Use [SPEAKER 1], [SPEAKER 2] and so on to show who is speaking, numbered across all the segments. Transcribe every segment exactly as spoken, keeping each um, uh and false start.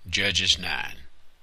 [SPEAKER 1] Judges nine.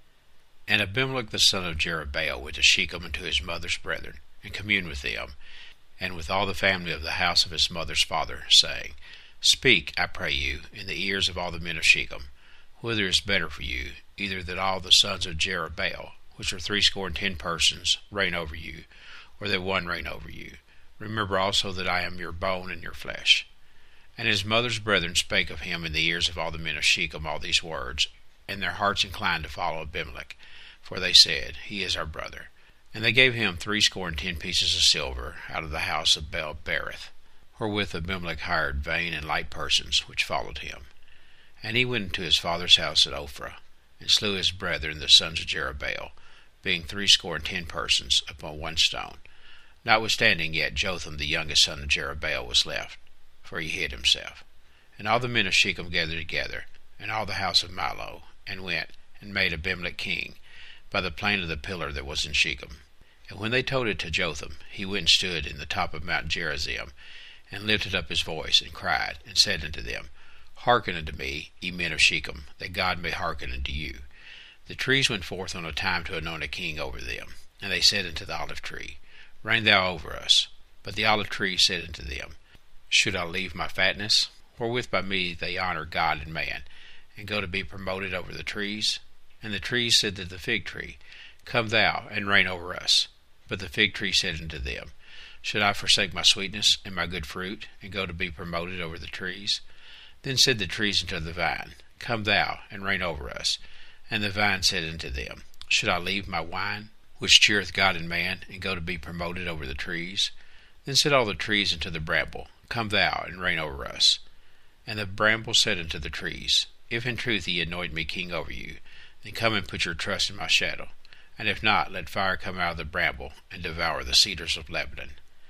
[SPEAKER 1] And Abimelech the son of Jerubbaal went to Shechem unto his mother's brethren, and communed with them, and with all the family of the house of his mother's father, saying, Speak, I pray you, in the ears of all the men of Shechem, whether is better for you, either that all the sons of Jerubbaal, which are threescore and ten persons, reign over you, or that one reign over you. Remember also that I am your bone and your flesh. And his mother's brethren spake of him in the ears of all the men of Shechem all these words, and their hearts inclined to follow Abimelech, for they said, He is our brother. And they gave him threescore and ten pieces of silver out of the house of Baal-berith, wherewith Abimelech hired vain and light persons which followed him. And he went into his father's house at Ophrah, and slew his brethren the sons of Jerubbaal, being threescore and ten persons, upon one stone. Notwithstanding yet Jotham the youngest son of Jerubbaal was left, for he hid himself. And all the men of Shechem gathered together, and all the house of Milo, and went and made Abimelech king, by the plain of the pillar that was in Shechem. And when they told it to Jotham, he went and stood in the top of Mount Gerizim, and lifted up his voice, and cried, and said unto them, Hearken unto me, ye men of Shechem, that God may hearken unto you. The trees went forth on a time to anoint a king over them. And they said unto the olive tree, Reign thou over us. But the olive tree said unto them, Should I leave my fatness, wherewith by me they honor God and man, and go to be promoted over the trees? And the trees said to the fig tree, Come thou, and reign over us. But the fig tree said unto them, Should I forsake my sweetness and my good fruit, and go to be promoted over the trees? Then said the trees unto the vine, Come thou, and reign over us. And the vine said unto them, Should I leave my wine, which cheereth God and man, and go to be promoted over the trees? Then said all the trees unto the bramble, Come thou, and reign over us. And the bramble said unto the trees, If in truth ye anoint me king over you, then come and put your trust in my shadow. And if not, let fire come out of the bramble, and devour the cedars of Lebanon.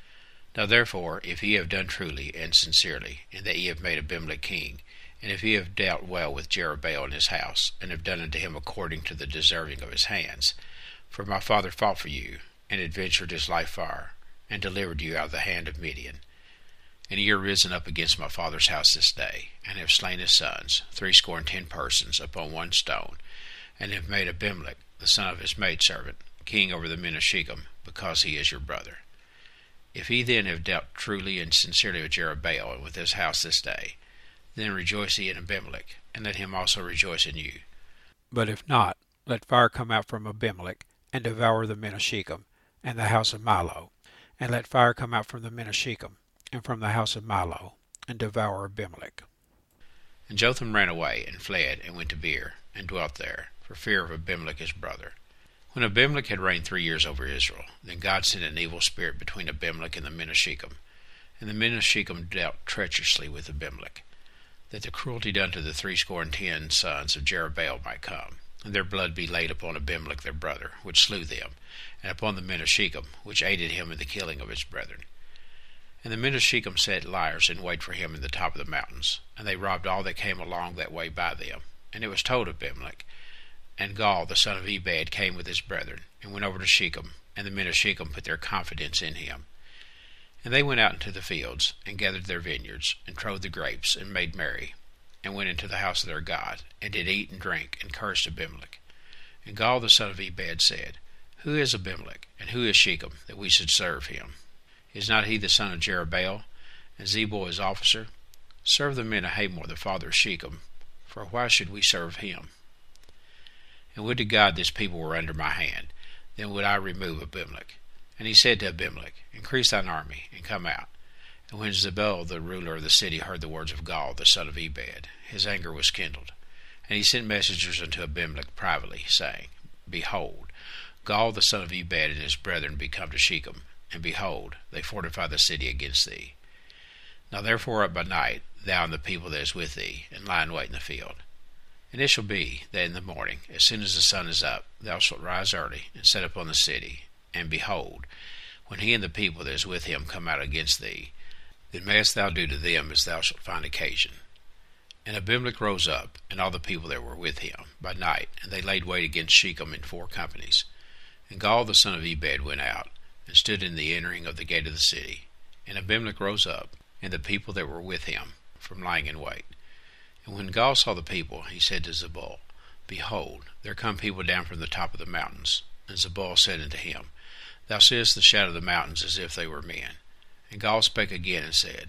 [SPEAKER 1] Now therefore, if ye have done truly and sincerely, in that ye have made Abimelech king, and if ye have dealt well with Jerubbaal and his house, and have done unto him according to the deserving of his hands, for my father fought for you, and adventured his life far, and delivered you out of the hand of Midian. And ye are risen up against my father's house this day, and have slain his sons, threescore and ten persons, upon one stone, and have made Abimelech, the son of his maidservant, king over the men of Shechem, because he is your brother. If ye then have dealt truly and sincerely with Jerubbaal and with his house this day, then rejoice ye in Abimelech, and let him also rejoice in you.
[SPEAKER 2] But if not, let fire come out from Abimelech, and devour the men of Shechem, and the house of Milo. And let fire come out from the men of Shechem, and from the house of Milo, and devour Abimelech.
[SPEAKER 1] And Jotham ran away, and fled, and went to Beer, and dwelt there, for fear of Abimelech his brother. When Abimelech had reigned three years over Israel, then God sent an evil spirit between Abimelech and the men of Shechem. And the men of Shechem dealt treacherously with Abimelech, that the cruelty done to the threescore and ten sons of Jerubbaal might come, and their blood be laid upon Abimelech their brother, which slew them, and upon the men of Shechem, which aided him in the killing of his brethren. And the men of Shechem set liers in wait for him in the top of the mountains, and they robbed all that came along that way by them. And it was told Abimelech. And Gaal the son of Ebed came with his brethren, and went over to Shechem, and the men of Shechem put their confidence in him. And they went out into the fields, and gathered their vineyards, and trode the grapes, and made merry, and went into the house of their God, and did eat and drink, and cursed Abimelech. And Gaal the son of Ebed said, Who is Abimelech, and who is Shechem, that we should serve him? Is not he the son of Jerubbaal, and Zebul his officer? Serve the men of Hamor the father of Shechem, for why should we serve him? And would to God this people were under my hand, then would I remove Abimelech. And he said to Abimelech, Increase thine army, and come out. And when Zebul the ruler of the city heard the words of Gaal the son of Ebed, his anger was kindled. And he sent messengers unto Abimelech privately, saying, Behold, Gaal the son of Ebed and his brethren be come to Shechem, and behold, they fortify the city against thee. Now therefore up by night, thou and the people that is with thee, and lie in wait in the field. And it shall be that in the morning, as soon as the sun is up, thou shalt rise early, and set upon the city. And behold, when he and the people that is with him come out against thee, then mayest thou do to them as thou shalt find occasion. And Abimelech rose up, and all the people that were with him, by night, and they laid wait against Shechem in four companies. And Gaal the son of Ebed went out, and stood in the entering of the gate of the city. And Abimelech rose up, and the people that were with him, from lying in wait. And when Gaal saw the people, he said to Zebul, Behold, there come people down from the top of the mountains. And Zebul said unto him, Thou seest the shadow of the mountains as if they were men. And Gaal spake again and said,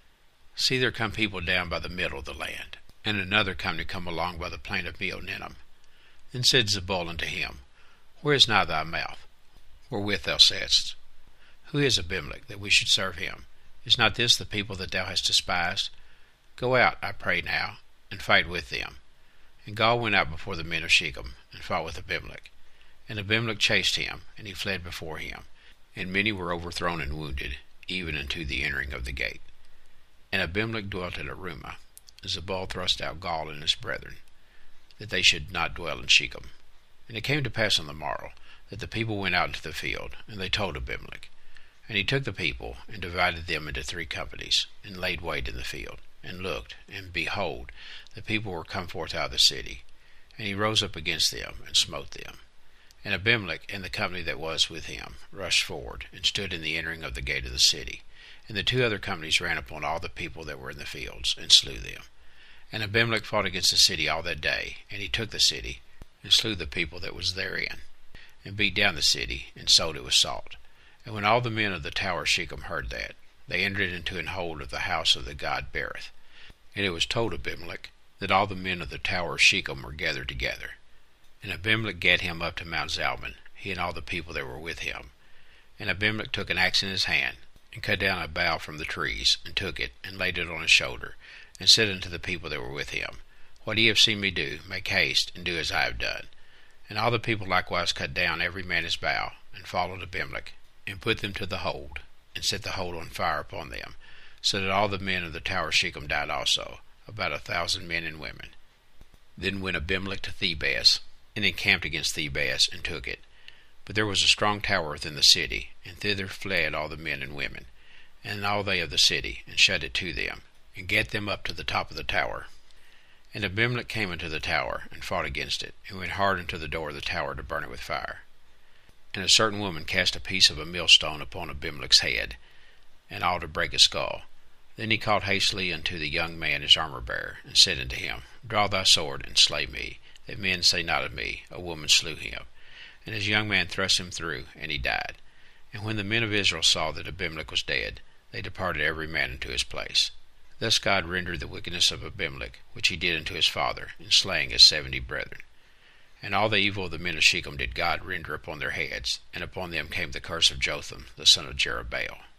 [SPEAKER 1] See, there come people down by the middle of the land, and another company come along by the plain of Meoninnim. Then said Zebul unto him, Where is now thy mouth, wherewith thou saidst, Who is Abimelech, that we should serve him? Is not this the people that thou hast despised? Go out, I pray now, and fight with them. And Gaal went out before the men of Shechem, and fought with Abimelech. And Abimelech chased him, and he fled before him. And many were overthrown and wounded, even unto the entering of the gate. And Abimelech dwelt at Arumah. And Zebul thrust out Gaal and his brethren, that they should not dwell in Shechem. And it came to pass on the morrow, that the people went out into the field, and they told Abimelech. And he took the people, and divided them into three companies, and laid wait in the field, and looked, and behold, the people were come forth out of the city. And he rose up against them, and smote them. And Abimelech and the company that was with him rushed forward, and stood in the entering of the gate of the city. And the two other companies ran upon all the people that were in the fields, and slew them. And Abimelech fought against the city all that day, and he took the city, and slew the people that was therein, and beat down the city, and sold it with salt. And when all the men of the tower of Shechem heard that, they entered into an hold of the house of the god Berith. And it was told Abimelech that all the men of the tower of Shechem were gathered together. And Abimelech gat him up to Mount Zalmon, he and all the people that were with him. And Abimelech took an axe in his hand, and cut down a bough from the trees, and took it, and laid it on his shoulder, and said unto the people that were with him, What ye have seen me do, make haste, and do as I have done. And all the people likewise cut down every man his bough, and followed Abimelech, and put them to the hold, and set the hold on fire upon them, so that all the men of the tower of Shechem died also, about a thousand men and women. Then went Abimelech to Thebez, and encamped against Thebez, and took it. But there was a strong tower within the city, and thither fled all the men and women, and all they of the city, and shut it to them, and gat them up to the top of the tower. And Abimelech came unto the tower, and fought against it, and went hard unto the door of the tower to burn it with fire. And a certain woman cast a piece of a millstone upon Abimelech's head, and all to break his skull. Then he called hastily unto the young man his armor-bearer, and said unto him, Draw thy sword, and slay me, that men say not of me, A woman slew him. And his young man thrust him through, and he died. And when the men of Israel saw that Abimelech was dead, they departed every man into his place. Thus God rendered the wickedness of Abimelech, which he did unto his father, in slaying his seventy brethren. And all the evil of the men of Shechem did God render upon their heads, and upon them came the curse of Jotham the son of Jerubbaal.